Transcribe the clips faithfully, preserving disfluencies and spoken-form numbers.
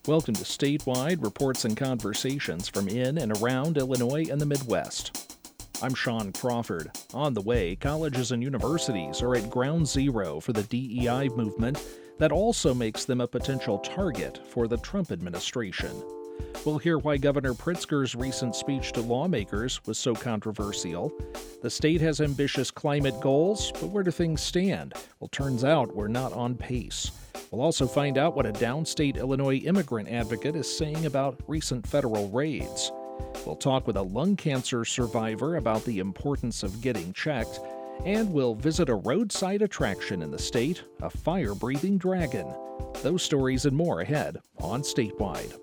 Welcome to Statewide Reports and Conversations from in and around Illinois and the Midwest. I'm Sean Crawford. On the way, colleges and universities are at ground zero for the D E I movement that also makes them a potential target for the Trump administration. We'll hear why Governor Pritzker's recent speech to lawmakers was so controversial. The state has ambitious climate goals, but where do things stand? Well, turns out we're not on pace. We'll also find out what a downstate Illinois immigrant advocate is saying about recent federal raids. We'll talk with a lung cancer survivor about the importance of getting checked, and we'll visit a roadside attraction in the state, a fire-breathing dragon. Those stories and more ahead on Statewide.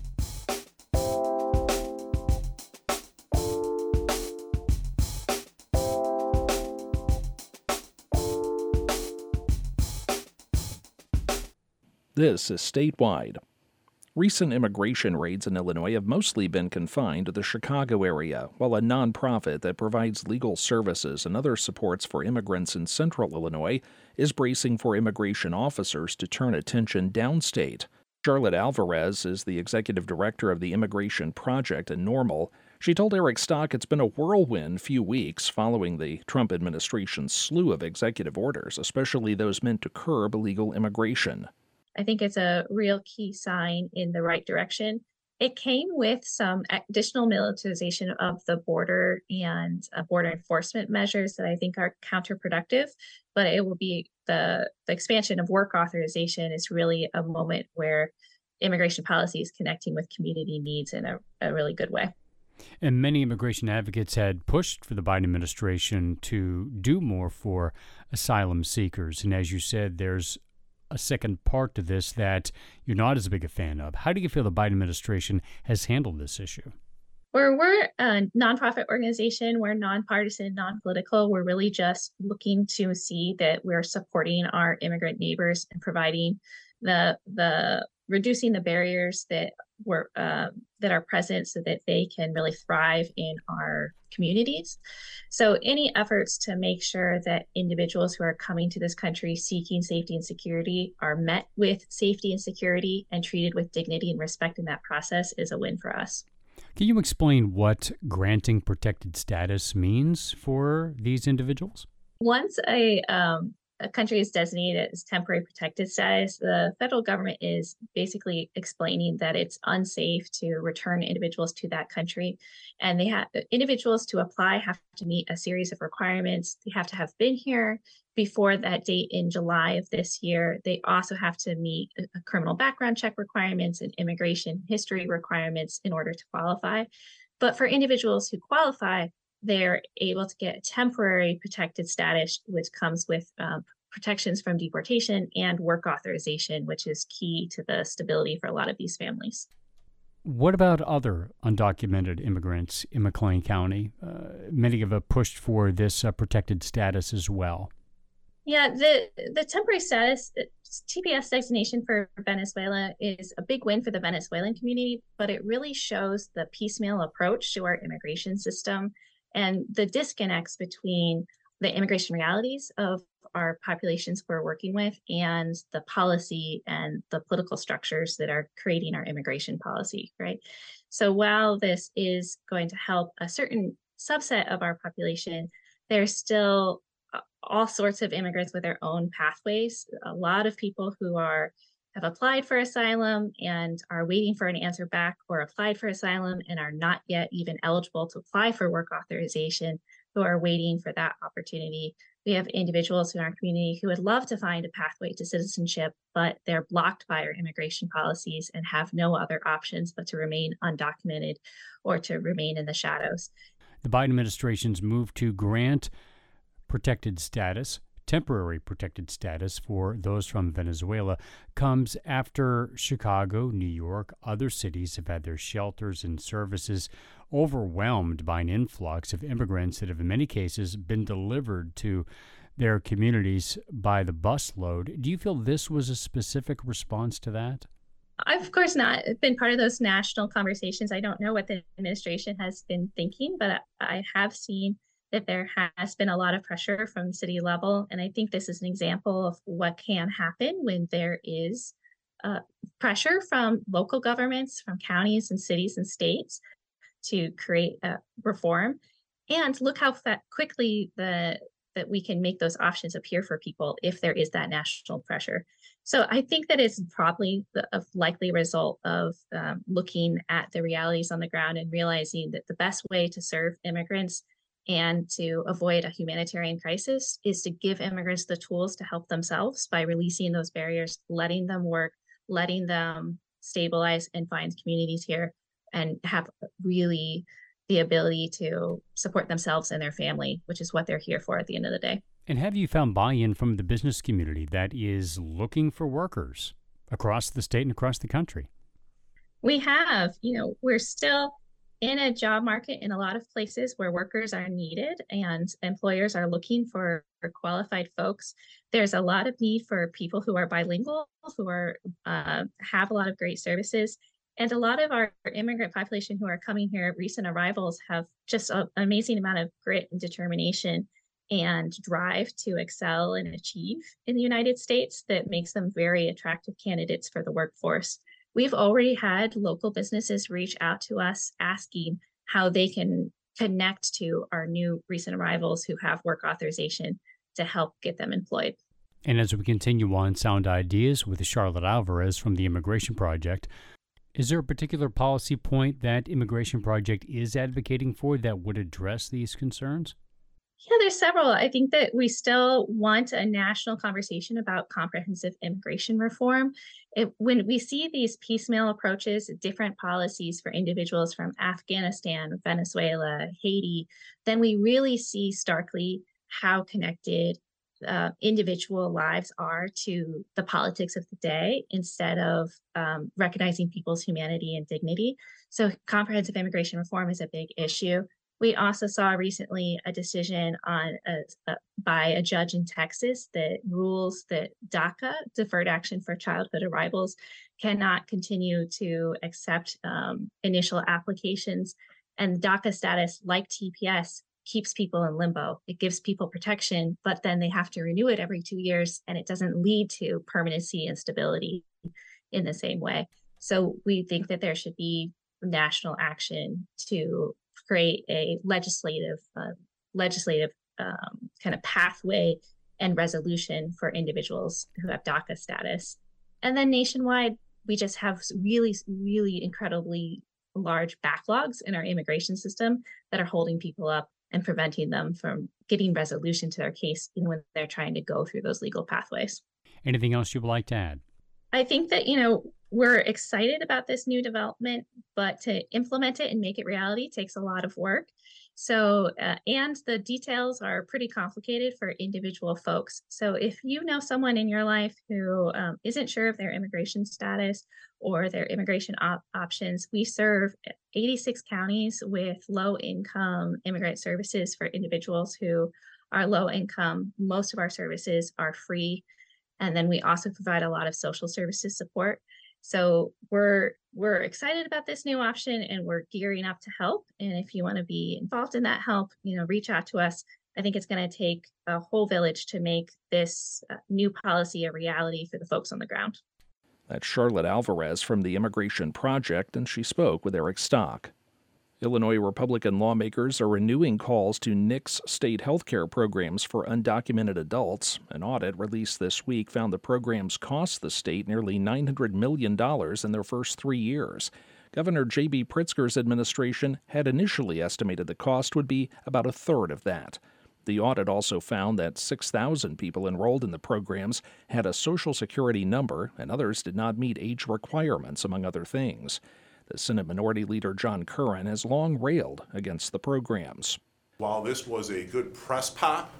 This is Statewide. Recent immigration raids in Illinois have mostly been confined to the Chicago area, while a nonprofit that provides legal services and other supports for immigrants in central Illinois is bracing for immigration officers to turn attention downstate. Charlotte Alvarez is the executive director of the Immigration Project in Normal. She told Eric Stock it's been a whirlwind few weeks following the Trump administration's slew of executive orders, especially those meant to curb illegal immigration. I think it's a real key sign in the right direction. It came with some additional militarization of the border and uh, border enforcement measures that I think are counterproductive, but it will be the, the expansion of work authorization is really a moment where immigration policy is connecting with community needs in a, a really good way. And many immigration advocates had pushed for the Biden administration to do more for asylum seekers. And as you said, there's a second part to this that you're not as big a fan of. How do you feel the Biden administration has handled this issue? We're, we're a nonprofit organization. We're nonpartisan, non-political. We're really just looking to see that we're supporting our immigrant neighbors and providing the the reducing the barriers that were uh, that are present so that they can really thrive in our communities. So any efforts to make sure that individuals who are coming to this country seeking safety and security are met with safety and security and treated with dignity and respect in that process is a win for us. Can you explain what granting protected status means for these individuals? Once a um, a country is designated as temporary protected status, the federal government is basically explaining that it's unsafe to return individuals to that country. And they have individuals to apply have to meet a series of requirements. They have to have been here before that date in July of this year. They also have to meet a, a criminal background check requirements and immigration history requirements in order to qualify. But for individuals who qualify, they're able to get temporary protected status, which comes with um, protections from deportation and work authorization, which is key to the stability for a lot of these families. What about other undocumented immigrants in McLean County? Uh, many have pushed for this uh, protected status as well. Yeah, the the temporary status, T P S designation for Venezuela is a big win for the Venezuelan community, but it really shows the piecemeal approach to our immigration system and the disconnects between the immigration realities of our populations we're working with and the policy and the political structures that are creating our immigration policy, right? So while this is going to help a certain subset of our population, there's still all sorts of immigrants with their own pathways. A lot of people who are have applied for asylum and are waiting for an answer back, or applied for asylum and are not yet even eligible to apply for work authorization, who are waiting for that opportunity. We have individuals in our community who would love to find a pathway to citizenship, but they're blocked by our immigration policies and have no other options but to remain undocumented or to remain in the shadows. The Biden administration's move to grant protected status, temporary protected status for those from Venezuela comes after Chicago, New York, other cities have had their shelters and services overwhelmed by an influx of immigrants that have in many cases been delivered to their communities by the busload. Do you feel this was a specific response to that? I've, of course, not been part of those national conversations. I don't know what the administration has been thinking, but I have seen that there has been a lot of pressure from city level. And I think this is an example of what can happen when there is uh, pressure from local governments, from counties and cities and states to create a reform. And look how fa- quickly the that we can make those options appear for people if there is that national pressure. So I think that is probably the, a likely result of um, looking at the realities on the ground and realizing that the best way to serve immigrants and to avoid a humanitarian crisis is to give immigrants the tools to help themselves by releasing those barriers, letting them work, letting them stabilize and find communities here and have really the ability to support themselves and their family, which is what they're here for at the end of the day. And have you found buy-in from the business community that is looking for workers across the state and across the country? We have, you know, we're still in a job market in a lot of places where workers are needed and employers are looking for, for qualified folks. There's a lot of need for people who are bilingual, who are uh, have a lot of great services. And a lot of our immigrant population who are coming here, recent arrivals, have just a, an amazing amount of grit and determination and drive to excel and achieve in the United States that makes them very attractive candidates for the workforce. We've already had local businesses reach out to us asking how they can connect to our new recent arrivals who have work authorization to help get them employed. And as we continue on Sound Ideas with Charlotte Alvarez from the Immigration Project, is there a particular policy point that Immigration Project is advocating for that would address these concerns? Yeah, there's several. I think that we still want a national conversation about comprehensive immigration reform. It, when we see these piecemeal approaches, different policies for individuals from Afghanistan, Venezuela, Haiti, then we really see starkly how connected uh, individual lives are to the politics of the day instead of um, recognizing people's humanity and dignity. So comprehensive immigration reform is a big issue. We also saw recently a decision on a, a, by a judge in Texas that rules that DACA, Deferred Action for Childhood Arrivals, cannot continue to accept um, initial applications. And DACA status, like T P S, keeps people in limbo. It gives people protection, but then they have to renew it every two years, and it doesn't lead to permanency and stability in the same way. So we think that there should be national action to create a legislative uh, legislative um, kind of pathway and resolution for individuals who have DACA status. And then nationwide, we just have really, really incredibly large backlogs in our immigration system that are holding people up and preventing them from getting resolution to their case even when they're trying to go through those legal pathways. Anything else you would like to add? I think that, you know, we're excited about this new development, but to implement it and make it reality takes a lot of work. So, uh, and the details are pretty complicated for individual folks. So if you know someone in your life who um, isn't sure of their immigration status or their immigration op- options, we serve eighty-six counties with low income immigrant services for individuals who are low income. Most of our services are free. And then we also provide a lot of social services support. So we're we're excited about this new option and we're gearing up to help. And if you want to be involved in that help, you know, reach out to us. I think it's going to take a whole village to make this uh, new policy a reality for the folks on the ground. That's Charlotte Alvarez from the Immigration Project, and she spoke with Eric Stock. Illinois Republican lawmakers are renewing calls to nix state health care programs for undocumented adults. An audit released this week found the programs cost the state nearly nine hundred million dollars in their first three years. Governor J B Pritzker's administration had initially estimated the cost would be about a third of that. The audit also found that six thousand people enrolled in the programs had a Social Security number, and others did not meet age requirements, among other things. The Senate Minority Leader John Curran has long railed against the programs. While this was a good press pop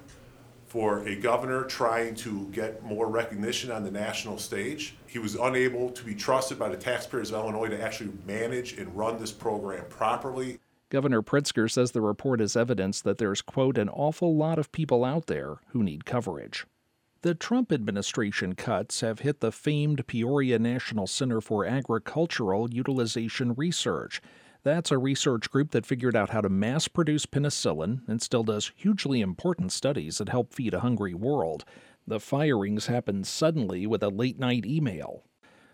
for a governor trying to get more recognition on the national stage, he was unable to be trusted by the taxpayers of Illinois to actually manage and run this program properly. Governor Pritzker says the report is evidence that there's, quote, an awful lot of people out there who need coverage. The Trump administration cuts have hit the famed Peoria National Center for Agricultural Utilization Research. That's a research group that figured out how to mass-produce penicillin and still does hugely important studies that help feed a hungry world. The firings happened suddenly with a late-night email.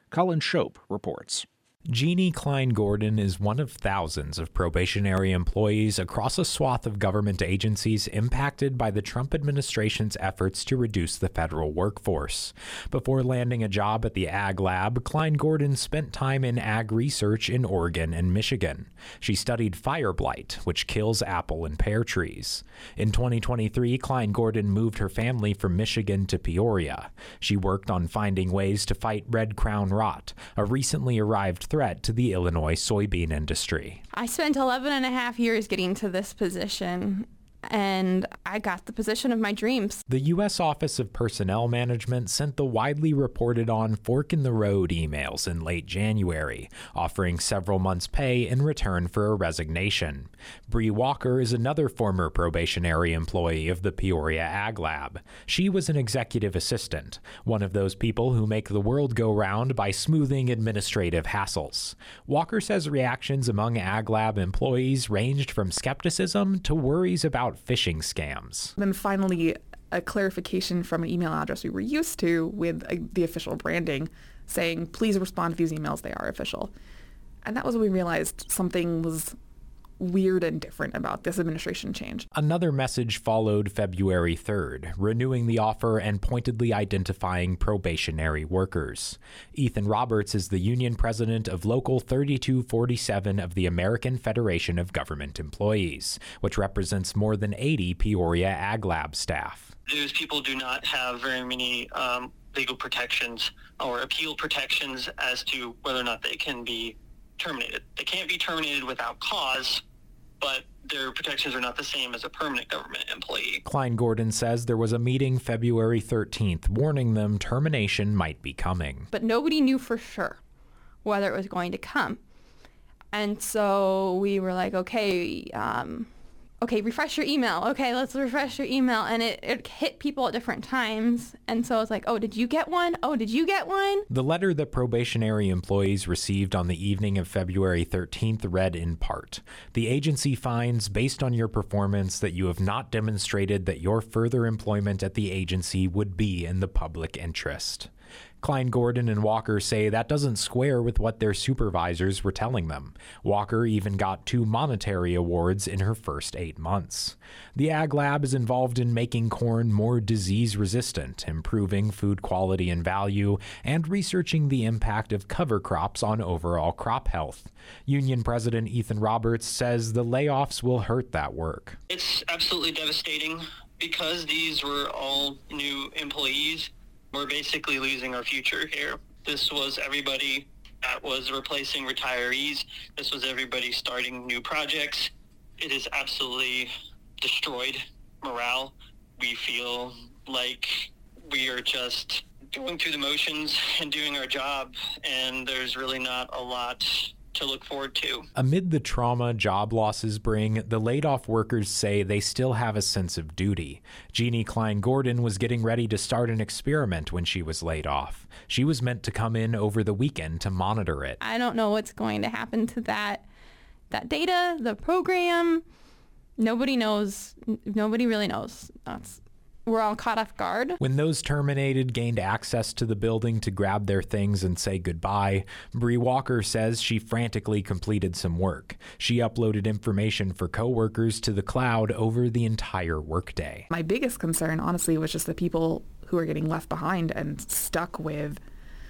Colin Shope reports. Jeannie Klein Gordon is one of thousands of probationary employees across a swath of government agencies impacted by the Trump administration's efforts to reduce the federal workforce. Before landing a job at the Ag Lab, Klein Gordon spent time in ag research in Oregon and Michigan. She studied fire blight, which kills apple and pear trees. In twenty twenty-three, Klein Gordon moved her family from Michigan to Peoria. She worked on finding ways to fight red crown rot, a recently arrived threat to the Illinois soybean industry. I spent eleven and a half years getting to this position, and I got the position of my dreams. The U S Office of Personnel Management sent the widely reported on fork in the road emails in late January, offering several months' pay in return for a resignation. Bree Walker is another former probationary employee of the Peoria Ag Lab. She was an executive assistant, one of those people who make the world go round by smoothing administrative hassles. Walker says reactions among Ag Lab employees ranged from skepticism to worries about phishing scams. Then finally, a clarification from an email address we were used to with uh, the official branding saying, please respond to these emails, they are official. And that was when we realized something was weird and different about this administration change. Another message followed February third, renewing the offer and pointedly identifying probationary workers. Ethan Roberts is the union president of Local thirty-two forty-seven of the American Federation of Government Employees, which represents more than eighty Peoria Ag Lab staff. Those people do not have very many um, legal protections or appeal protections as to whether or not they can be terminated. They can't be terminated without cause, but their protections are not the same as a permanent government employee. Klein Gordon says there was a meeting February thirteenth warning them termination might be coming. But nobody knew for sure whether it was going to come. And so we were like, okay, um, okay, refresh your email. Okay, let's refresh your email. And it, it hit people at different times. And so it's like, oh, did you get one? Oh, did you get one? The letter that probationary employees received on the evening of February thirteenth read in part, the agency finds, based on your performance, that you have not demonstrated that your further employment at the agency would be in the public interest. Klein Gordon and Walker say that doesn't square with what their supervisors were telling them. Walker even got two monetary awards in her first eight months. The Ag Lab is involved in making corn more disease-resistant, improving food quality and value, and researching the impact of cover crops on overall crop health. Union President Ethan Roberts says the layoffs will hurt that work. It's absolutely devastating because these were all new employees. We're basically losing our future here. This was everybody that was replacing retirees. This was everybody starting new projects. It has absolutely destroyed morale. We feel like we are just going through the motions and doing our job, and there's really not a lot to look forward to. Amid the trauma job losses bring, the laid-off workers say they still have a sense of duty. Jeannie Klein Gordon was getting ready to start an experiment when she was laid off. She was meant to come in over the weekend to monitor it. I don't know what's going to happen to that that data, the program. Nobody knows. Nobody really knows. That's We're all caught off guard. When those terminated gained access to the building to grab their things and say goodbye, Bree Walker says she frantically completed some work. She uploaded information for coworkers to the cloud over the entire workday. My biggest concern, honestly, was just the people who are getting left behind and stuck with,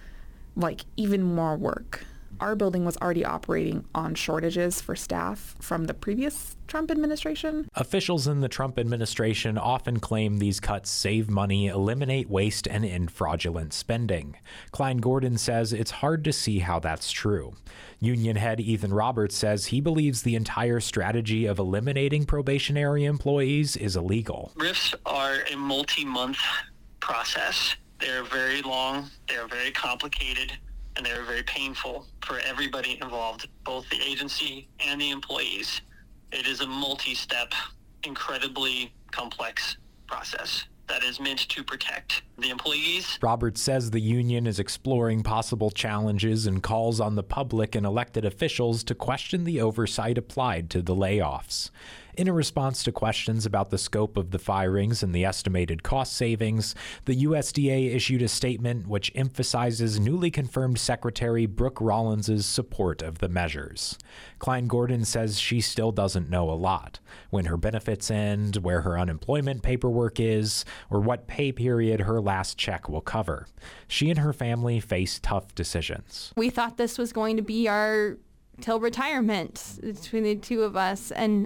like, even more work. Our building was already operating on shortages for staff from the previous Trump administration. Officials in the Trump administration often claim these cuts save money, eliminate waste, and end fraudulent spending. Klein Gordon says it's hard to see how that's true. Union head Ethan Roberts says he believes the entire strategy of eliminating probationary employees is illegal. R I Fs are a multi-month process. They're very long, they're very complicated, and they're very painful for everybody involved, both the agency and the employees. It is a multi-step, incredibly complex process that is meant to protect the employees. Roberts says the union is exploring possible challenges and calls on the public and elected officials to question the oversight applied to the layoffs. In a response to questions about the scope of the firings and the estimated cost savings, the U S D A issued a statement which emphasizes newly confirmed Secretary Brooke Rollins' support of the measures. Klein Gordon says she still doesn't know a lot: when her benefits end, where her unemployment paperwork is, or what pay period her last check will cover. She and her family face tough decisions. We thought this was going to be our till retirement between the two of us, and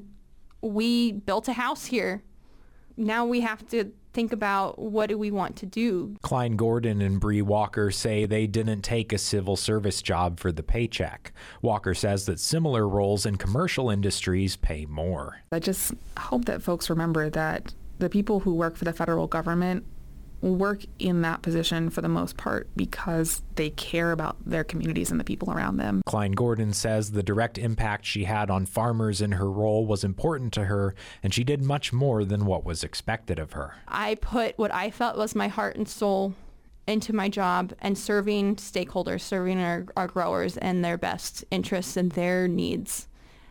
we built a house here. Now we have to think about, what do we want to do? Klein Gordon and Bree Walker say they didn't take a civil service job for the paycheck. Walker says that similar roles in commercial industries pay more. I just hope that folks remember that the people who work for the federal government work in that position for the most part because they care about their communities and the people around them. Klein Gordon says the direct impact she had on farmers in her role was important to her, and she did much more than what was expected of her. I put what I felt was my heart and soul into my job and serving stakeholders, serving our, our growers and their best interests and their needs.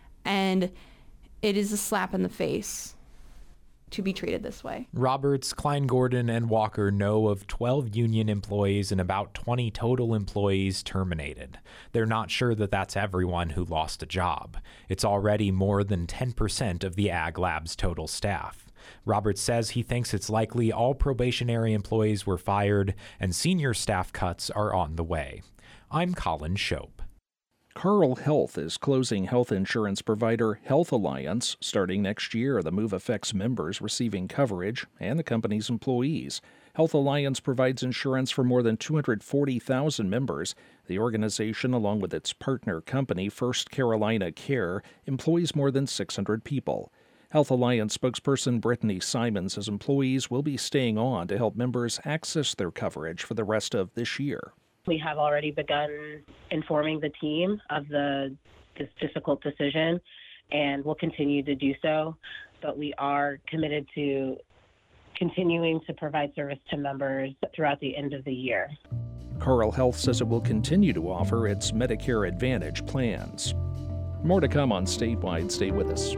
And it is a slap in the face to be treated this way. Roberts, Klein Gordon, and Walker know of twelve union employees and about twenty total employees terminated. They're not sure that that's everyone who lost a job. It's already more than ten percent of the Ag Lab's total staff. Roberts says he thinks it's likely all probationary employees were fired and senior staff cuts are on the way. I'm Colin Shope. Carle Health is closing health insurance provider Health Alliance. Starting next year, the move affects members receiving coverage and the company's employees. Health Alliance provides insurance for more than two hundred forty thousand members. The organization, along with its partner company, First Carolina Care, employs more than six hundred people. Health Alliance spokesperson Brittany Simon says employees will be staying on to help members access their coverage for the rest of this year. We have already begun informing the team of the this difficult decision, and we'll continue to do so. But we are committed to continuing to provide service to members throughout the end of the year. Carle Health says it will continue to offer its Medicare Advantage plans. More to come on Statewide. Stay with us.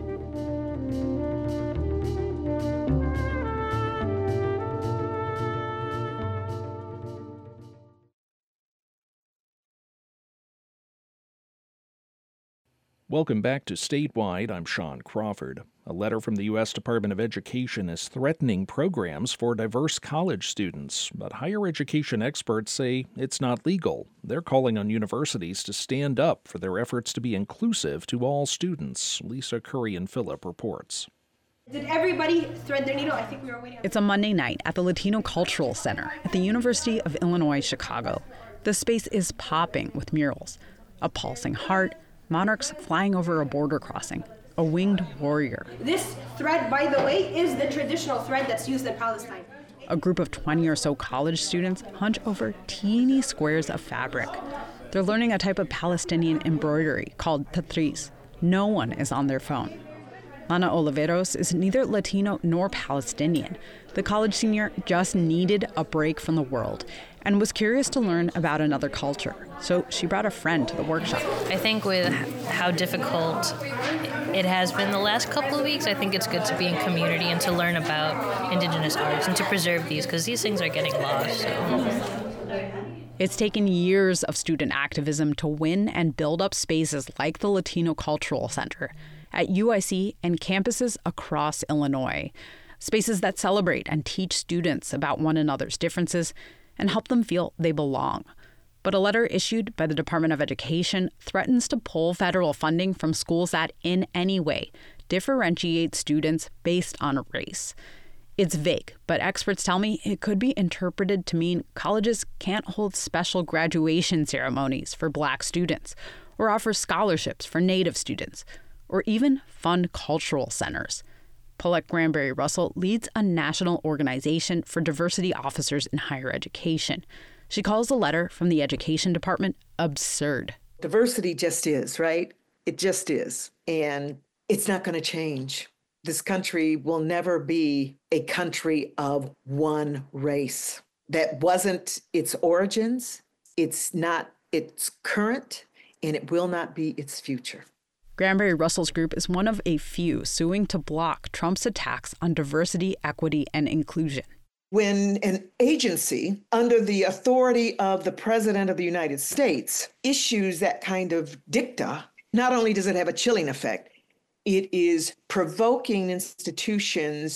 Welcome back to Statewide. I'm Sean Crawford. A letter from the U S Department of Education is threatening programs for diverse college students, but higher education experts say it's not legal. They're calling on universities to stand up for their efforts to be inclusive to all students. Lisa Curry and Phillip reports. Did everybody thread their needle? I think we were waiting. It's a Monday night at the Latino Cultural Center at the University of Illinois, Chicago. The space is popping with murals, a pulsing heart, monarchs flying over a border crossing, a winged warrior. This thread, by the way, is the traditional thread that's used in Palestine. A group of twenty or so college students hunch over teeny squares of fabric. They're learning a type of Palestinian embroidery called tatris. No one is on their phone. Lana Oliveros is neither Latino nor Palestinian. The college senior just needed a break from the world and was curious to learn about another culture. So she brought a friend to the workshop. I think with how difficult it has been the last couple of weeks, I think it's good to be in community and to learn about Indigenous arts and to preserve these, because these things are getting lost. So. It's taken years of student activism to win and build up spaces like the Latino Cultural Center at U I C and campuses across Illinois. Spaces that celebrate and teach students about one another's differences and help them feel they belong. But a letter issued by the Department of Education threatens to pull federal funding from schools that, in any way, differentiate students based on race. It's vague, but experts tell me it could be interpreted to mean colleges can't hold special graduation ceremonies for Black students, or offer scholarships for Native students, or even fund cultural centers. Paulette Granberry Russell leads a national organization for diversity officers in higher education. She calls the letter from the Education Department absurd. Diversity just is, right? It just is. And it's not going to change. This country will never be a country of one race. That wasn't its origins. It's not its current, and it will not be its future. Granberry Russell's group is one of a few suing to block Trump's attacks on diversity, equity, and inclusion. When an agency under the authority of the President of the United States issues that kind of dicta, not only does it have a chilling effect, it is provoking institutions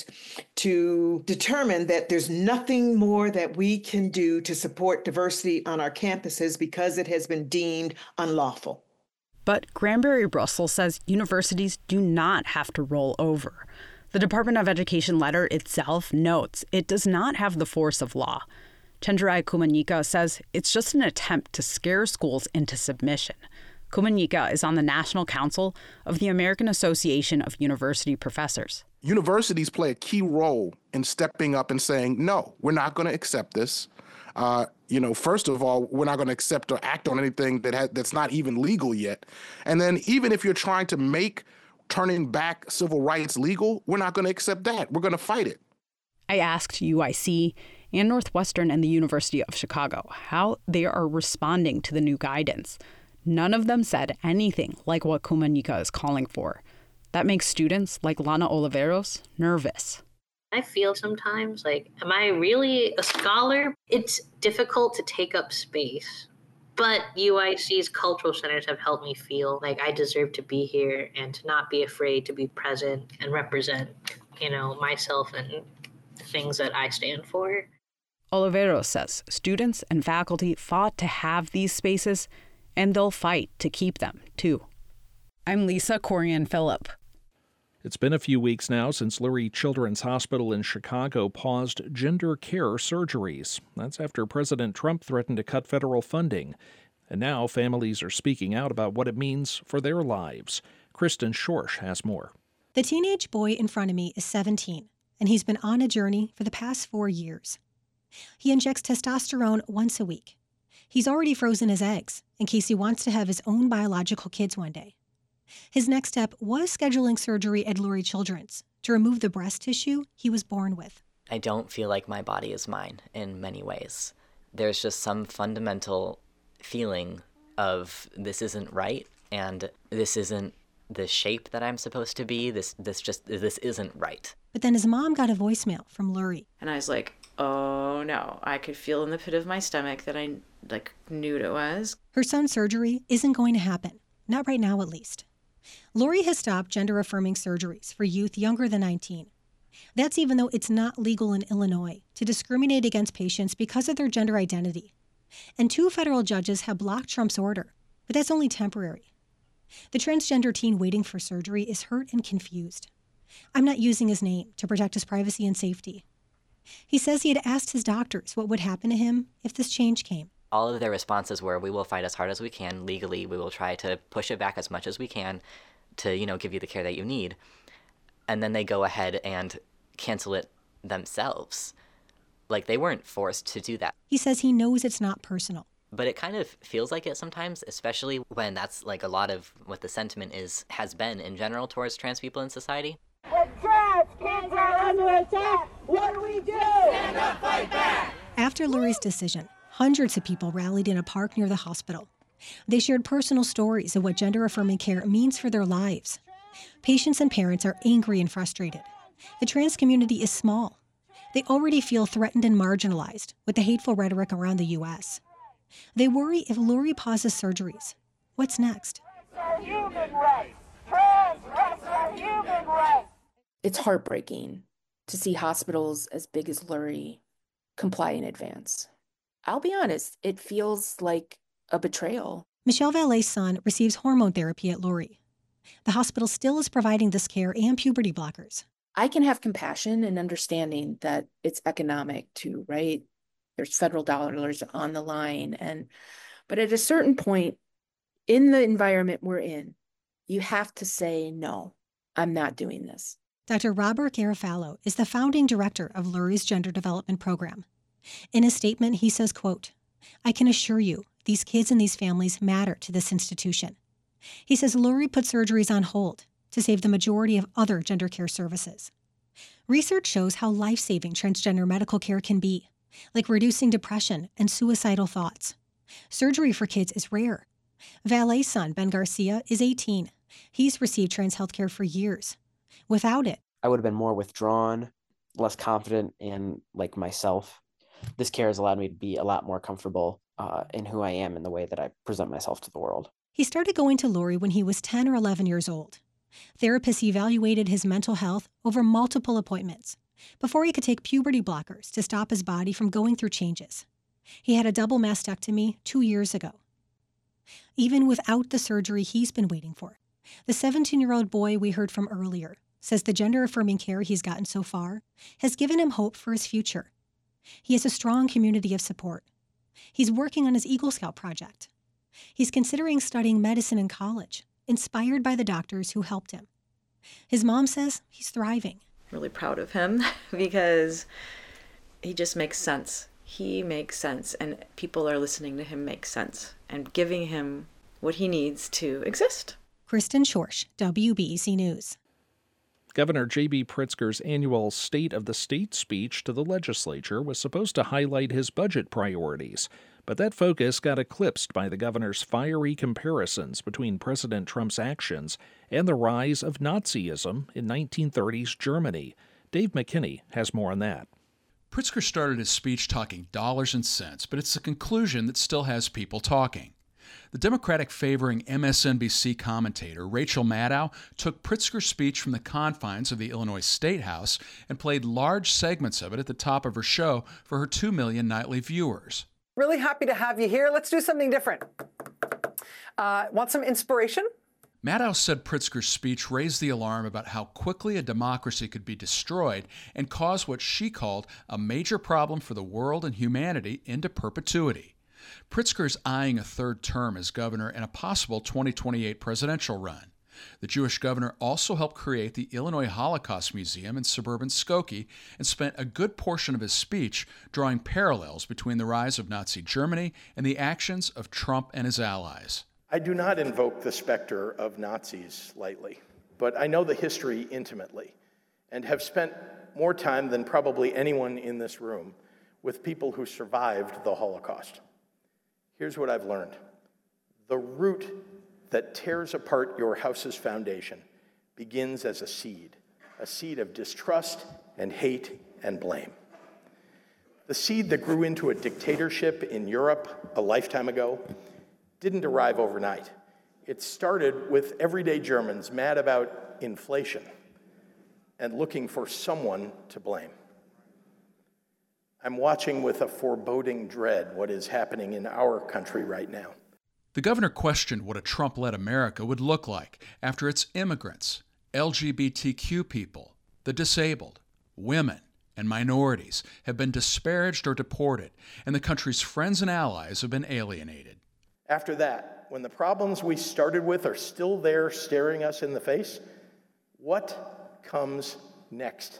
to determine that there's nothing more that we can do to support diversity on our campuses because it has been deemed unlawful. But Granberry Russell says universities do not have to roll over. The Department of Education letter itself notes it does not have the force of law. Chenjerai Kumanyika says it's just an attempt to scare schools into submission. Kumanyika is on the National Council of the American Association of University Professors. Universities play a key role in stepping up and saying, no, we're not going to accept this. Uh, you know, first of all, we're not going to accept or act on anything that ha- that's not even legal yet. And then even if you're trying to make turning back civil rights legal, we're not going to accept that. We're going to fight it. I asked U I C and Northwestern and the University of Chicago how they are responding to the new guidance. None of them said anything like what Kumanyika is calling for. That makes students like Lana Oliveros nervous. I feel sometimes like, am I really a scholar? It's difficult to take up space. But U I C's cultural centers have helped me feel like I deserve to be here and to not be afraid to be present and represent, you know, myself and things that I stand for. Oliveros says students and faculty fought to have these spaces, and they'll fight to keep them, too. I'm Lisa Corian Phillip. It's been a few weeks now since Lurie Children's Hospital in Chicago paused gender care surgeries. That's after President Trump threatened to cut federal funding. And now families are speaking out about what it means for their lives. Kristen Schorsch has more. The teenage boy in front of me is seventeen, and he's been on a journey for the past four years. He injects testosterone once a week. He's already frozen his eggs in case he wants to have his own biological kids one day. His next step was scheduling surgery at Lurie Children's to remove the breast tissue he was born with. I don't feel like my body is mine in many ways. There's just some fundamental feeling of this isn't right and this isn't the shape that I'm supposed to be. This this just this isn't right. But then his mom got a voicemail from Lurie. And I was like, oh no. I could feel in the pit of my stomach that I like knew it was. Her son's surgery isn't going to happen. Not right now, at least. Lurie has stopped gender-affirming surgeries for youth younger than nineteen. That's even though it's not legal in Illinois to discriminate against patients because of their gender identity. And two federal judges have blocked Trump's order, but that's only temporary. The transgender teen waiting for surgery is hurt and confused. I'm not using his name to protect his privacy and safety. He says he had asked his doctors what would happen to him if this change came. All of their responses were, we will fight as hard as we can legally. We will try to push it back as much as we can to, you know, give you the care that you need. And then they go ahead and cancel it themselves. Like, they weren't forced to do that. He says he knows it's not personal. But it kind of feels like it sometimes, especially when that's like a lot of what the sentiment is, has been in general towards trans people in society. When trans kids are under attack, what do we do? Stand up, fight back! After Lurie's decision, hundreds of people rallied in a park near the hospital. They shared personal stories of what gender-affirming care means for their lives. Patients and parents are angry and frustrated. The trans community is small. They already feel threatened and marginalized with the hateful rhetoric around the U S. They worry if Lurie pauses surgeries, what's next? It's heartbreaking to see hospitals as big as Lurie comply in advance. I'll be honest, it feels like a betrayal. Michelle Vallee's son receives hormone therapy at Lurie. The hospital still is providing this care and puberty blockers. I can have compassion and understanding that it's economic too, right? There's federal dollars on the line. and But at a certain point in the environment we're in, you have to say, no, I'm not doing this. Doctor Robert Garofalo is the founding director of Lurie's Gender Development Program. In a statement, he says, quote, I can assure you, these kids and these families matter to this institution. He says Lurie put surgeries on hold to save the majority of other gender care services. Research shows how life-saving transgender medical care can be, like reducing depression and suicidal thoughts. Surgery for kids is rare. Vallee's son, Ben Garcia, is eighteen. He's received trans health care for years. Without it, I would have been more withdrawn, less confident in like myself. This care has allowed me to be a lot more comfortable uh, in who I am and the way that I present myself to the world. He started going to Lori when he was ten or eleven years old. Therapists evaluated his mental health over multiple appointments before he could take puberty blockers to stop his body from going through changes. He had a double mastectomy two years ago. Even without the surgery he's been waiting for, the seventeen-year-old boy we heard from earlier says the gender-affirming care he's gotten so far has given him hope for his future. He has a strong community of support. He's working on his Eagle Scout project. He's considering studying medicine in college, inspired by the doctors who helped him. His mom says he's thriving. Really proud of him because he just makes sense. He makes sense, and people are listening to him make sense and giving him what he needs to exist. Kristen Schorsch, W B E C News. Governor J B Pritzker's annual State of the State speech to the legislature was supposed to highlight his budget priorities, but that focus got eclipsed by the governor's fiery comparisons between President Trump's actions and the rise of Nazism in nineteen thirties Germany. Dave McKinney has more on that. Pritzker started his speech talking dollars and cents, but it's the conclusion that still has people talking. The Democratic-favoring M S N B C commentator Rachel Maddow took Pritzker's speech from the confines of the Illinois State House and played large segments of it at the top of her show for her two million nightly viewers. Really happy to have you here. Let's do something different. Uh, want some inspiration? Maddow said Pritzker's speech raised the alarm about how quickly a democracy could be destroyed and cause what she called a major problem for the world and humanity into perpetuity. Pritzker's eyeing a third term as governor and a possible twenty twenty-eight presidential run. The Jewish governor also helped create the Illinois Holocaust Museum in suburban Skokie and spent a good portion of his speech drawing parallels between the rise of Nazi Germany and the actions of Trump and his allies. I do not invoke the specter of Nazis lightly, but I know the history intimately and have spent more time than probably anyone in this room with people who survived the Holocaust. Here's what I've learned. The root that tears apart your house's foundation begins as a seed, a seed of distrust and hate and blame. The seed that grew into a dictatorship in Europe a lifetime ago didn't arrive overnight. It started with everyday Germans mad about inflation and looking for someone to blame. I'm watching with a foreboding dread what is happening in our country right now. The governor questioned what a Trump-led America would look like after its immigrants, L G B T Q people, the disabled, women, and minorities have been disparaged or deported, and the country's friends and allies have been alienated. After that, when the problems we started with are still there staring us in the face, what comes next?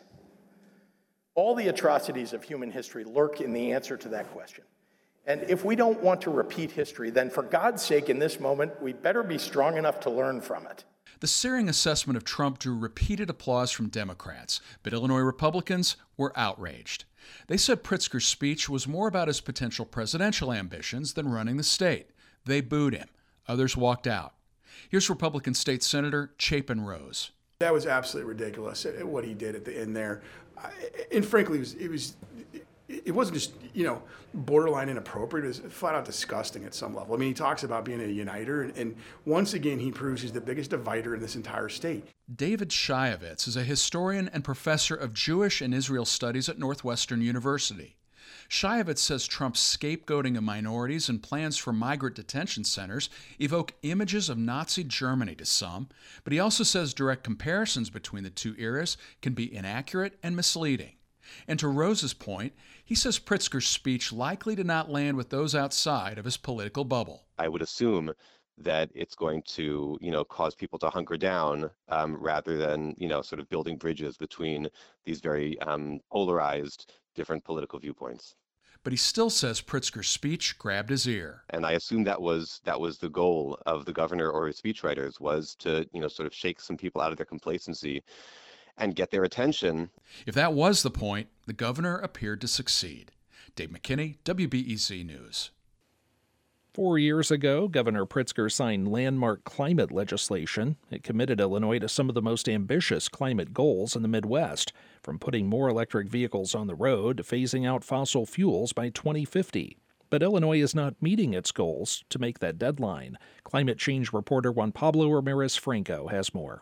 All the atrocities of human history lurk in the answer to that question. And if we don't want to repeat history, then for God's sake, in this moment, we better be strong enough to learn from it. The searing assessment of Trump drew repeated applause from Democrats, but Illinois Republicans were outraged. They said Pritzker's speech was more about his potential presidential ambitions than running the state. They booed him. Others walked out. Here's Republican State Senator Chapin Rose. That was absolutely ridiculous, what he did at the end there. And frankly, it was, it was, it wasn't just, you know, borderline inappropriate. It was flat out disgusting at some level. I mean, he talks about being a uniter, and, and once again, he proves he's the biggest divider in this entire state. David Shayevitz is a historian and professor of Jewish and Israel studies at Northwestern University. Shayevitz says Trump's scapegoating of minorities and plans for migrant detention centers evoke images of Nazi Germany to some, but he also says direct comparisons between the two eras can be inaccurate and misleading. And to Rose's point, he says Pritzker's speech likely did not land with those outside of his political bubble. I would assume that it's going to, you know, cause people to hunker down um, rather than, you know, sort of building bridges between these very um, polarized different political viewpoints. But he still says Pritzker's speech grabbed his ear. And I assume that was that was the goal of the governor or his speechwriters, was to, you know, sort of shake some people out of their complacency and get their attention. If that was the point, the governor appeared to succeed. Dave McKinney, W B E Z News. Four years ago, Governor Pritzker signed landmark climate legislation. It committed Illinois to some of the most ambitious climate goals in the Midwest, from putting more electric vehicles on the road to phasing out fossil fuels by twenty fifty. But Illinois is not meeting its goals to make that deadline. Climate change reporter Juan Pablo Ramirez-Franco has more.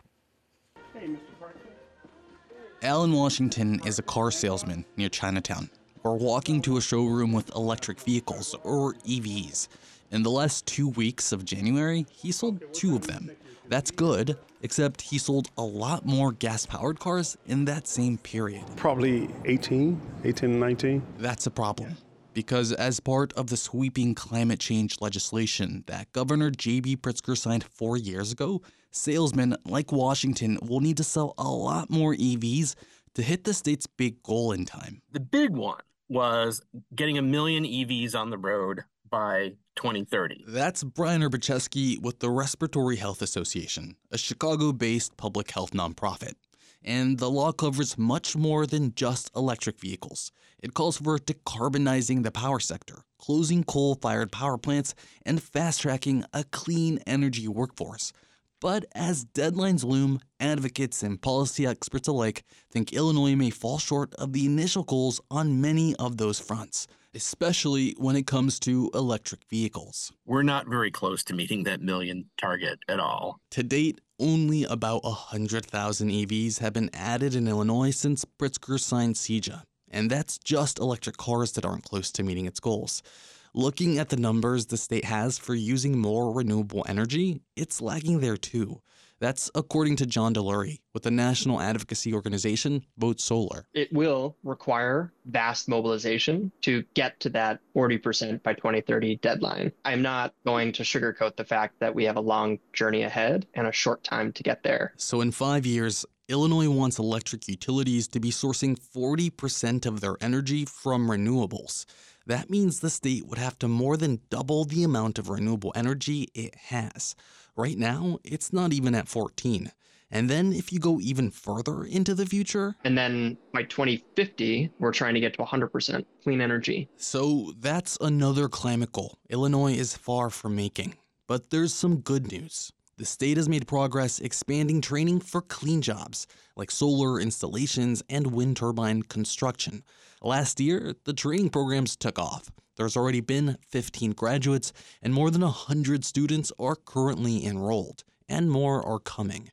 Alan Washington is a car salesman near Chinatown. We're walking to a showroom with electric vehicles, or E Vs. In the last two weeks of January, he sold two of them. That's good, except he sold a lot more gas-powered cars in that same period. Probably eighteen, eighteen, nineteen. That's a problem, because as part of the sweeping climate change legislation that Governor J B Pritzker signed four years ago, salesmen like Washington will need to sell a lot more E Vs to hit the state's big goal in time. The big one was getting a million E Vs on the road by twenty thirty. That's Brian Urbacheski with the Respiratory Health Association, a Chicago-based public health nonprofit. And the law covers much more than just electric vehicles. It calls for decarbonizing the power sector, closing coal-fired power plants, and fast-tracking a clean energy workforce. But as deadlines loom, advocates and policy experts alike think Illinois may fall short of the initial goals on many of those fronts, especially when it comes to electric vehicles. We're not very close to meeting that million target at all. To date, only about one hundred thousand E Vs have been added in Illinois since Pritzker signed S E J A, and that's just electric cars that aren't close to meeting its goals. Looking at the numbers the state has for using more renewable energy, it's lagging there too. That's according to John Delury with the national advocacy organization Vote Solar. It will require vast mobilization to get to that forty percent by twenty thirty deadline. I'm not going to sugarcoat the fact that we have a long journey ahead and a short time to get there. So in five years, Illinois wants electric utilities to be sourcing forty percent of their energy from renewables. That means the state would have to more than double the amount of renewable energy it has. Right now, it's not even at fourteen. And then if you go even further into the future... And then by twenty fifty, we're trying to get to one hundred percent clean energy. So that's another climate goal Illinois is far from making. But there's some good news. The state has made progress expanding training for clean jobs, like solar installations and wind turbine construction. Last year, the training programs took off. There's already been fifteen graduates, and more than one hundred students are currently enrolled, and more are coming.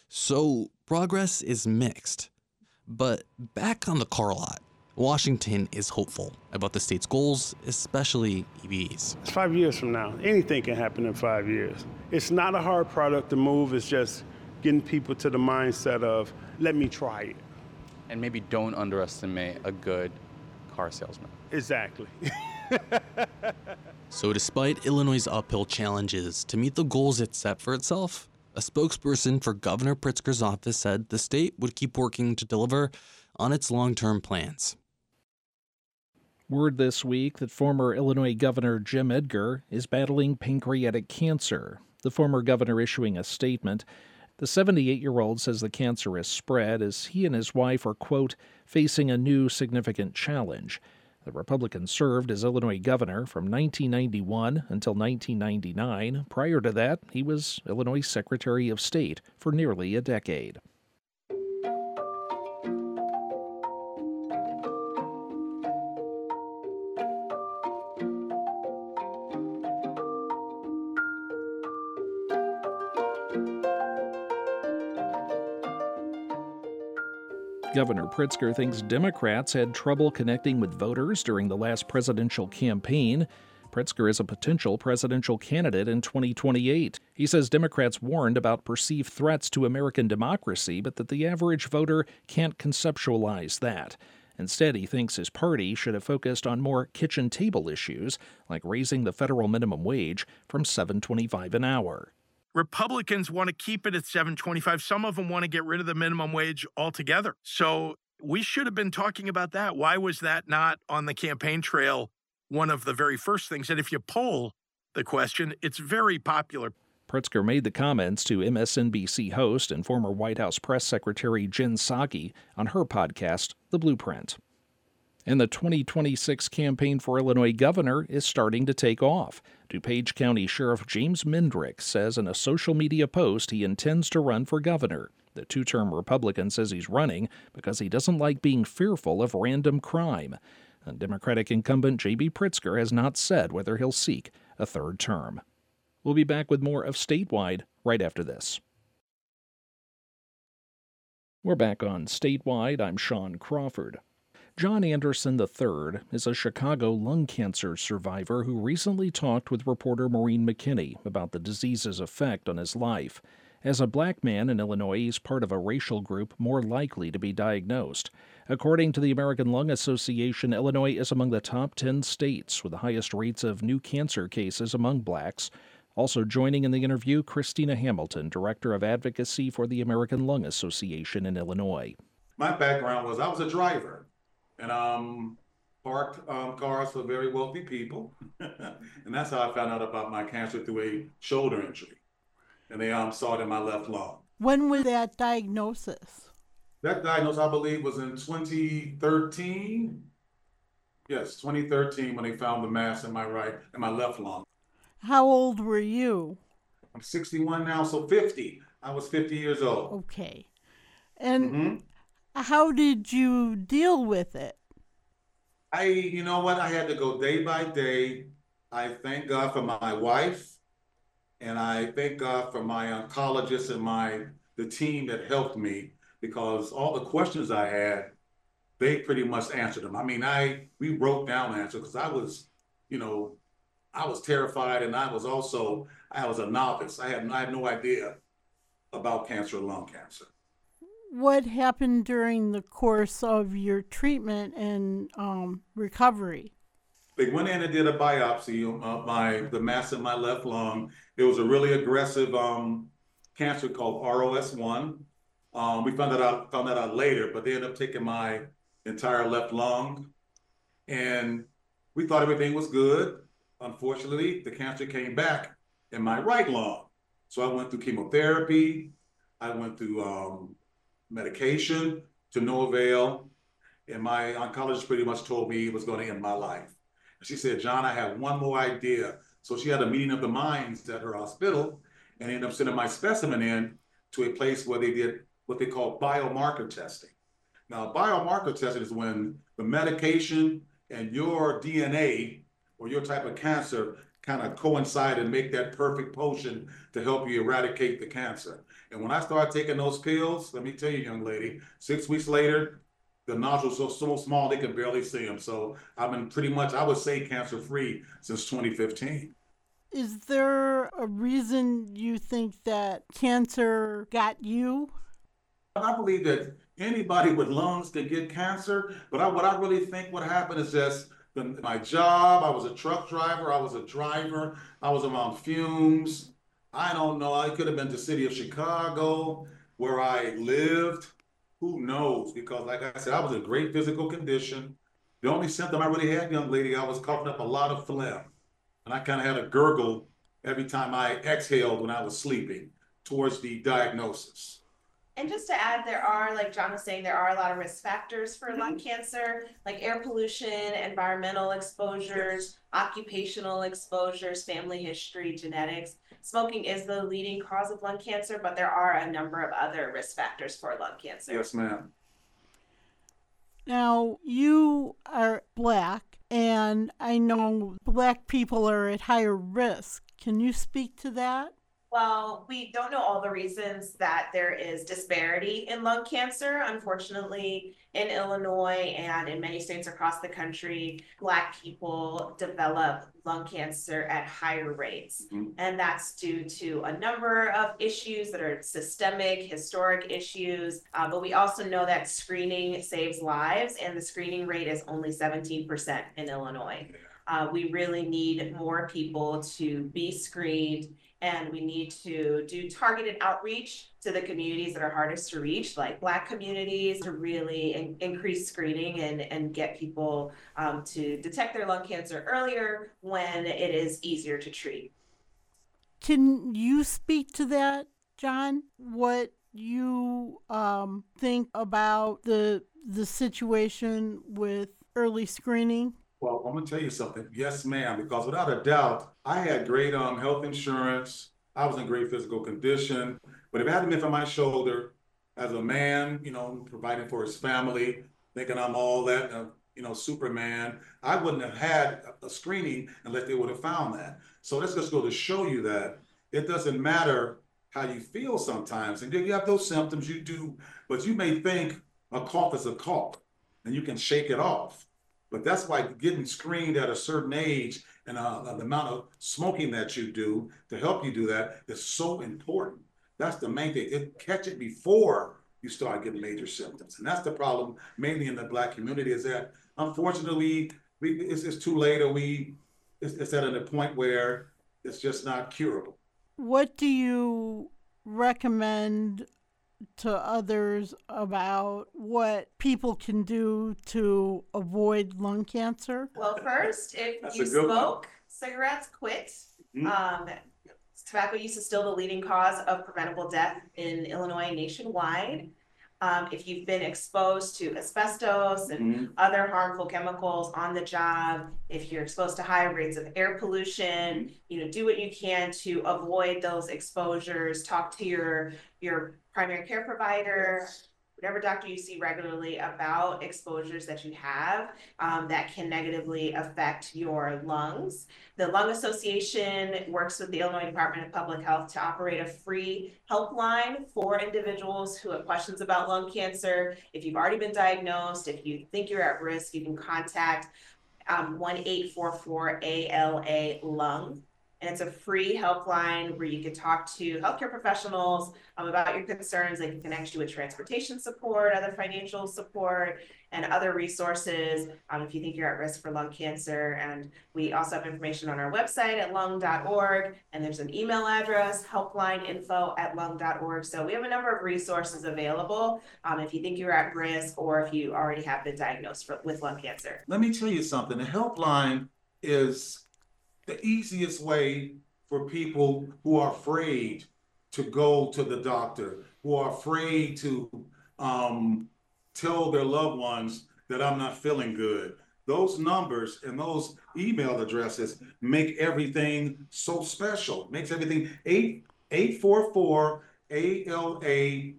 So, progress is mixed. But back on the car lot, Washington is hopeful about the state's goals, especially E Vs. It's five years from now. Anything can happen in five years. It's not a hard product to move. It's just getting people to the mindset of, let me try it. And maybe don't underestimate a good car salesman. Exactly. So despite Illinois' uphill challenges to meet the goals it set for itself, a spokesperson for Governor Pritzker's office said the state would keep working to deliver on its long-term plans. Word this week that former Illinois Governor Jim Edgar is battling pancreatic cancer. The former governor issuing a statement. The seventy-eight-year-old says the cancer has spread as he and his wife are, quote, facing a new significant challenge. The Republican served as Illinois governor from nineteen ninety-one until nineteen ninety-nine. Prior to that, he was Illinois Secretary of State for nearly a decade. Governor Pritzker thinks Democrats had trouble connecting with voters during the last presidential campaign. Pritzker is a potential presidential candidate in twenty twenty-eight. He says Democrats warned about perceived threats to American democracy, but that the average voter can't conceptualize that. Instead, he thinks his party should have focused on more kitchen table issues, like raising the federal minimum wage from seven dollars and twenty-five cents an hour. Republicans want to keep it at seven twenty-five. Some of them want to get rid of the minimum wage altogether. So we should have been talking about that. Why was that not on the campaign trail one of the very first things? And if you poll the question, it's very popular. Pritzker made the comments to M S N B C host and former White House press secretary Jen Psaki on her podcast, The Blueprint. And the twenty twenty-six campaign for Illinois governor is starting to take off. DuPage County Sheriff James Mindrick says in a social media post he intends to run for governor. The two-term Republican says he's running because he doesn't like being fearful of random crime. And Democratic incumbent J B Pritzker has not said whether he'll seek a third term. We'll be back with more of Statewide right after this. We're back on Statewide. I'm Sean Crawford. John Anderson the third is a Chicago lung cancer survivor who recently talked with reporter Maureen McKinney about the disease's effect on his life. As a black man in Illinois, he's part of a racial group more likely to be diagnosed. According to the American Lung Association, Illinois is among the top ten states with the highest rates of new cancer cases among blacks. Also joining in the interview, Christina Hamilton, Director of Advocacy for the American Lung Association in Illinois. My background was I was a driver. And um, parked um, cars for very wealthy people. And that's how I found out about my cancer, through a shoulder injury. And they um, saw it in my left lung. When was that diagnosis? That diagnosis, I believe, was in twenty thirteen. Yes, twenty thirteen, when they found the mass in my right, in my left lung. How old were you? I'm sixty-one now, so fifty. I was fifty years old. Okay. And mm-hmm. How did you deal with it? I, you know what? I had to go day by day. I thank God for my wife, and I thank God for my oncologist and my the team that helped me, because all the questions I had, they pretty much answered them. I mean, I we wrote down answers because I was, you know, I was terrified, and I was also I was a novice. I had I had no idea about cancer, lung cancer. What happened during the course of your treatment and um, recovery? They went in and did a biopsy of my the mass in my left lung. It was a really aggressive um, cancer called R O S one. Um, we found that out found that out later, but they ended up taking my entire left lung, and we thought everything was good. Unfortunately, the cancer came back in my right lung. So I went through chemotherapy. I went through um, medication to no avail. And my oncologist pretty much told me it was going to end my life. And she said, John, I have one more idea. So she had a meeting of the minds at her hospital and ended up sending my specimen in to a place where they did what they call biomarker testing. Now, biomarker testing is when the medication and your D N A or your type of cancer kind of coincide and make that perfect potion to help you eradicate the cancer. And when I started taking those pills, let me tell you, young lady, six weeks later, the nodules are so small they can barely see them. So I've been pretty much, I would say, cancer-free since twenty fifteen. Is there a reason you think that cancer got you? I believe that anybody with lungs can get cancer, but I, what I really think what happened is just the, my job. I was a truck driver. I was a driver. I was around fumes. I don't know. I could have been the city of Chicago where I lived. Who knows? Because like I said, I was in great physical condition. The only symptom I really had, young lady, I was coughing up a lot of phlegm. And I kind of had a gurgle every time I exhaled when I was sleeping towards the diagnosis. And just to add, there are, like John was saying, there are a lot of risk factors for lung cancer, like air pollution, environmental exposures, occupational exposures, family history, genetics. Smoking is the leading cause of lung cancer, but there are a number of other risk factors for lung cancer. Yes, ma'am. Now, you are Black, and I know Black people are at higher risk. Can you speak to that? Well, we don't know all the reasons that there is disparity in lung cancer. Unfortunately, in Illinois and in many states across the country, Black people develop lung cancer at higher rates. Mm-hmm. And that's due to a number of issues that are systemic, historic issues. Uh, but we also know that screening saves lives, and the screening rate is only seventeen percent in Illinois. Uh, we really need more people to be screened, and we need to do targeted outreach to the communities that are hardest to reach, like Black communities, to really in- increase screening and, and get people um, to detect their lung cancer earlier when it is easier to treat. Can you speak to that, John? What you um, think about the the situation with early screening? Well, I'm gonna tell you something. Yes, ma'am, because without a doubt, I had great um health insurance. I was in great physical condition. But if it hadn't been for my shoulder as a man, you know, providing for his family, thinking I'm all that, uh, you know, Superman, I wouldn't have had a screening unless they would have found that. So let's just go to show you that it doesn't matter how you feel sometimes. And if you have those symptoms, you do, but you may think a cough is a cough and you can shake it off. But that's why getting screened at a certain age and uh, the amount of smoking that you do to help you do that is so important. That's the main thing. It, catch it before you start getting major symptoms. And that's the problem, mainly in the Black community, is that unfortunately, we, it's, it's too late, or we, it's, it's at a point where it's just not curable. What do you recommend to others about what people can do to avoid lung cancer? Well, first, if That's you a good one. smoke cigarettes, quit. Mhm. Um, tobacco use is still the leading cause of preventable death in Illinois nationwide. Um, if you've been exposed to asbestos and Mhm. other harmful chemicals on the job, if you're exposed to high rates of air pollution, you know, do what you can to avoid those exposures. Talk to your your primary care provider, whatever doctor you see regularly, about exposures that you have um, that can negatively affect your lungs. The Lung Association works with the Illinois Department of Public Health to operate a free helpline for individuals who have questions about lung cancer. If you've already been diagnosed, if you think you're at risk, you can contact um, one eight four four A L A lung. And it's a free helpline where you can talk to healthcare professionals um, about your concerns. They can connect you with transportation support, other financial support, and other resources um, if you think you're at risk for lung cancer. And we also have information on our website at lung dot org, and there's an email address, helplineinfo at lung dot org. So we have a number of resources available um, if you think you're at risk or if you already have been diagnosed for, with lung cancer. Let me tell you something. The helpline is the easiest way for people who are afraid to go to the doctor, who are afraid to um, tell their loved ones that I'm not feeling good. Those numbers and those email addresses make everything so special. Makes everything eight four four A L A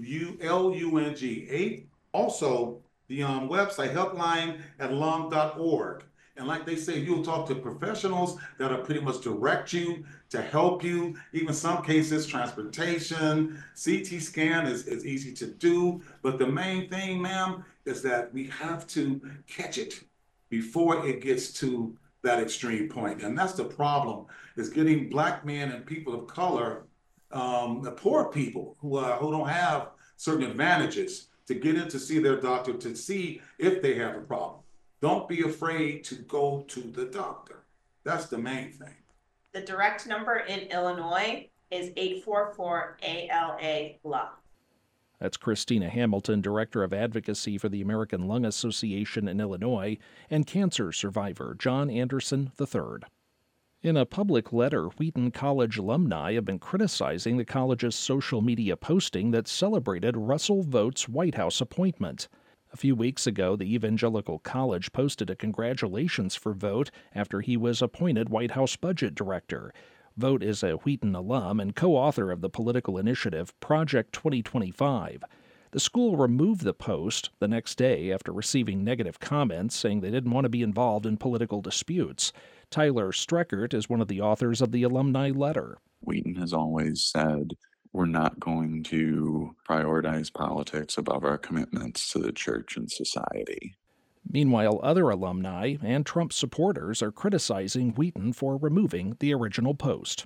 L U N G. Eight. Also, the um, website, helpline at lung dot org. And like they say, you'll talk to professionals that'll pretty much direct you to help you. Even some cases, transportation, C T scan is, is easy to do. But the main thing, ma'am, is that we have to catch it before it gets to that extreme point. And that's the problem, is getting Black men and people of color, um, the poor people who, uh, who don't have certain advantages, to get in to see their doctor to see if they have a problem. Don't be afraid to go to the doctor. That's the main thing. The direct number in Illinois is eight four four A L A lung. That's Christina Hamilton, Director of Advocacy for the American Lung Association in Illinois, and cancer survivor John Anderson the third. In a public letter, Wheaton College alumni have been criticizing the college's social media posting that celebrated Russell Vogt's White House appointment. A few weeks ago, the Evangelical College posted a congratulations for Vogt after he was appointed White House Budget Director. Vogt is a Wheaton alum and co-author of the political initiative Project twenty twenty-five. The school removed the post the next day after receiving negative comments saying they didn't want to be involved in political disputes. Tyler Streckert is one of the authors of the alumni letter. Wheaton has always said, we're not going to prioritize politics above our commitments to the church and society. Meanwhile, other alumni and Trump supporters are criticizing Wheaton for removing the original post.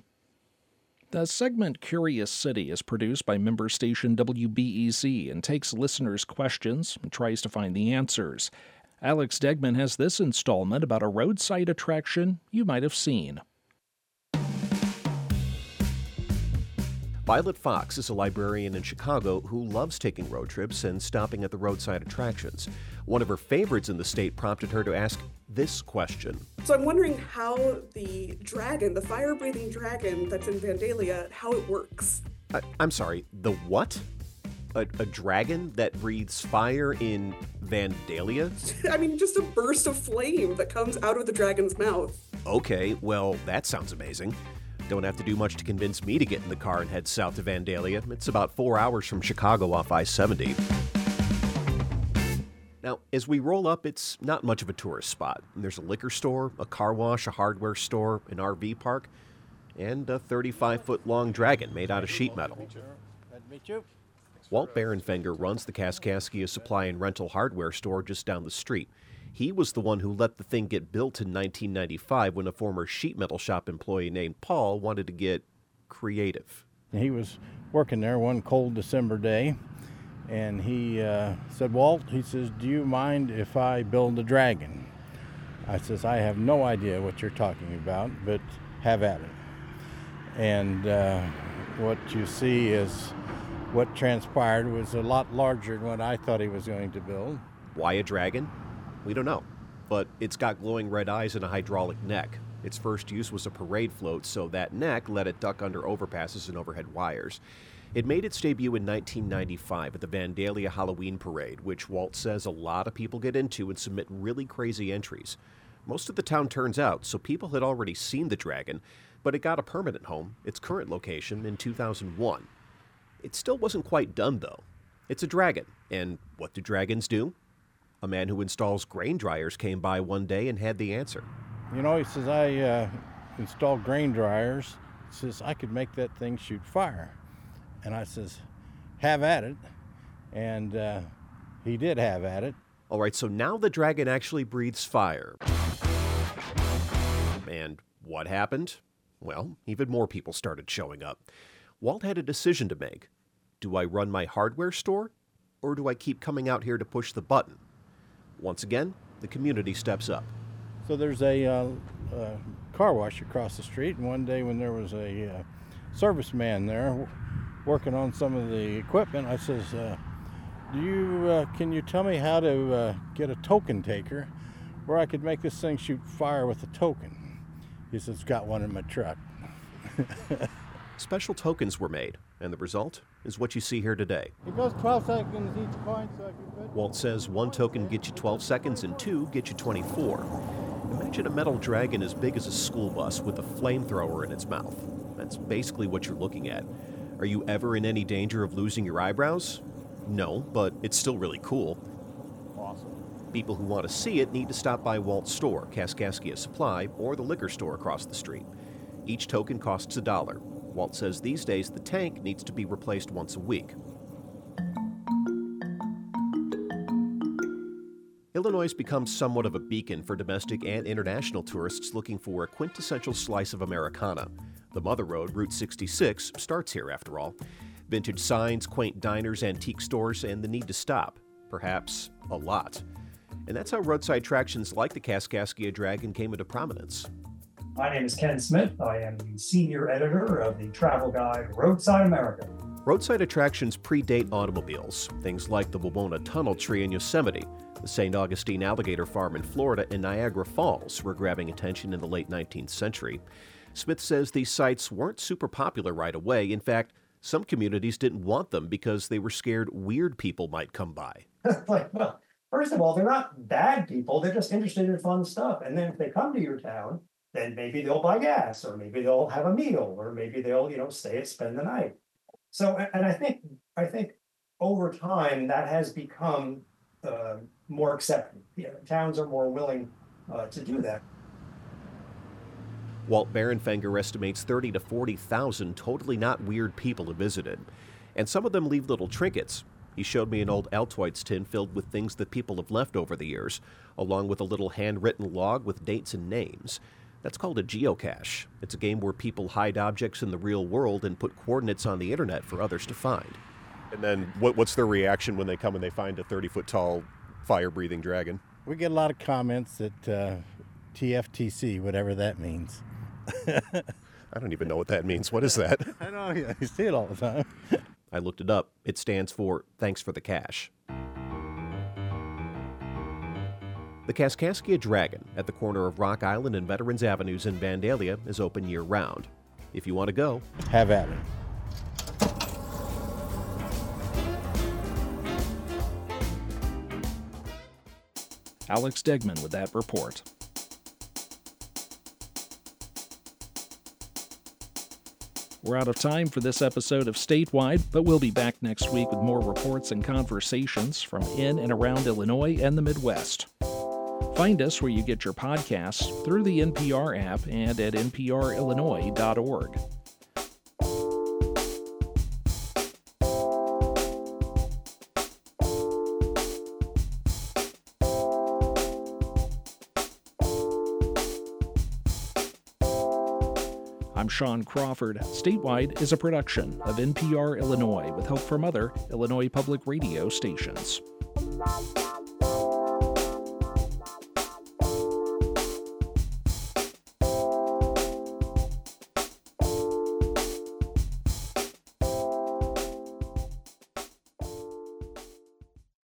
The segment Curious City is produced by member station W B E Z and takes listeners' questions and tries to find the answers. Alex Degman has this installment about a roadside attraction you might have seen. Violet Fox is a librarian in Chicago who loves taking road trips and stopping at the roadside attractions. One of her favorites in the state prompted her to ask this question. So I'm wondering how the dragon, the fire-breathing dragon that's in Vandalia, how it works. I, I'm sorry, the what? A, a dragon that breathes fire in Vandalia? I mean, just a burst of flame that comes out of the dragon's mouth. Okay, well, that sounds amazing. Don't have to do much to convince me to get in the car and head south to Vandalia. It's about four hours from Chicago off I seventy. Now, as we roll up, it's not much of a tourist spot. There's a liquor store, a car wash, a hardware store, an R V park, and a thirty-five-foot-long dragon made out of sheet metal. Walt Barenfenger runs the Kaskaskia Supply and Rental Hardware store just down the street. He was the one who let the thing get built in nineteen ninety-five when a former sheet metal shop employee named Paul wanted to get creative. He was working there one cold December day, and he uh, said, Walt, he says, do you mind if I build a dragon? I says, I have no idea what you're talking about, but have at it. And uh, what you see is what transpired was a lot larger than what I thought he was going to build. Why a dragon? We don't know, but it's got glowing red eyes and a hydraulic neck. Its first use was a parade float, so that neck let it duck under overpasses and overhead wires. It made its debut in nineteen ninety-five at the Vandalia Halloween Parade, which Walt says a lot of people get into and submit really crazy entries. Most of the town turns out, so people had already seen the dragon, but it got a permanent home, its current location, in two thousand one. It still wasn't quite done, though. It's a dragon, and what do dragons do? A man who installs grain dryers came by one day and had the answer. You know, he says, I uh, installed grain dryers. He says, I could make that thing shoot fire. And I says, have at it. And uh, he did have at it. All right, so now the dragon actually breathes fire. And what happened? Well, even more people started showing up. Walt had a decision to make. Do I run my hardware store, or do I keep coming out here to push the button? Once again, the community steps up. So there's a uh, uh, car wash across the street, and one day when there was a uh, serviceman there w- working on some of the equipment, I says, uh, "Do you uh, can you tell me how to uh, get a token taker where I could make this thing shoot fire with a token?" He says, "Got one in my truck." Special tokens were made, and the result is what you see here today. It goes twelve seconds each point, so I can put... Walt says one token gets you twelve seconds and two get you twenty-four. Imagine a metal dragon as big as a school bus with a flamethrower in its mouth. That's basically what you're looking at. Are you ever in any danger of losing your eyebrows? No, but it's still really cool. Awesome. People who want to see it need to stop by Walt's store, Kaskaskia Supply, or the liquor store across the street. Each token costs a dollar. Walt says these days the tank needs to be replaced once a week. Illinois has become somewhat of a beacon for domestic and international tourists looking for a quintessential slice of Americana. The Mother Road, Route sixty-six, starts here after all. Vintage signs, quaint diners, antique stores, and the need to stop. Perhaps a lot. And that's how roadside attractions like the Kaskaskia Dragon came into prominence. My name is Ken Smith. I am the senior editor of the travel guide Roadside America. Roadside attractions predate automobiles, things like the Wawona Tunnel Tree in Yosemite. The Saint Augustine Alligator Farm in Florida and Niagara Falls were grabbing attention in the late nineteenth century. Smith says these sites weren't super popular right away. In fact, some communities didn't want them because they were scared weird people might come by. Like, well, first of all, they're not bad people. They're just interested in fun stuff. And then if they come to your town, then maybe they'll buy gas, or maybe they'll have a meal, or maybe they'll, you know, stay and spend the night. So, and I think, I think over time that has become uh, more accepted. You know, towns are more willing uh, to do that. Walt Barenfenger estimates thirty to forty thousand totally not weird people have visited, and some of them leave little trinkets. He showed me an old Altoids tin filled with things that people have left over the years, along with a little handwritten log with dates and names. That's called a geocache. It's a game where people hide objects in the real world and put coordinates on the internet for others to find. And then what, what's their reaction when they come and they find a thirty-foot tall, fire-breathing dragon? We get a lot of comments that uh, T F T C, whatever that means. I don't even know what that means. What is that? I know, yeah, you see it all the time. I looked it up. It stands for Thanks for the Cash. The Kaskaskia Dragon at the corner of Rock Island and Veterans Avenues in Vandalia is open year-round. If you want to go, have at it. Alex Degman with that report. We're out of time for this episode of Statewide, but we'll be back next week with more reports and conversations from in and around Illinois and the Midwest. Find us where you get your podcasts through the N P R app and at N P R Illinois dot org. I'm Sean Crawford. Statewide is a production of N P R Illinois with help from other Illinois public radio stations.